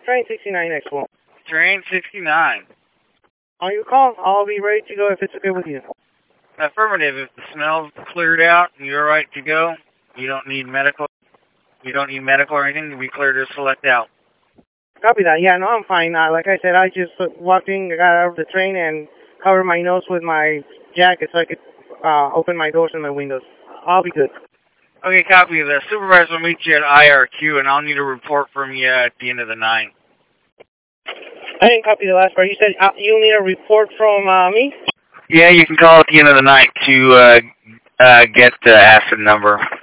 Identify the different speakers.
Speaker 1: Train 69 Expo.
Speaker 2: Train 69.
Speaker 1: On your call, I'll be ready to go if it's okay with you.
Speaker 2: Affirmative. If the smell's cleared out and you're right to go, you don't need medical. You don't need medical or anything to be clear to select out.
Speaker 1: Copy that. Yeah, no, I'm fine. Like I said, I just walked in, got out of the train, and covered my nose with my jacket so I could open my doors and my windows. I'll be good.
Speaker 2: Okay, copy. The supervisor will meet you at IRQ, and I'll need a report from you at the end of the night.
Speaker 1: I didn't copy the last part. You said you'll need a report from me?
Speaker 2: Yeah, you can call at the end of the night to get the acid number.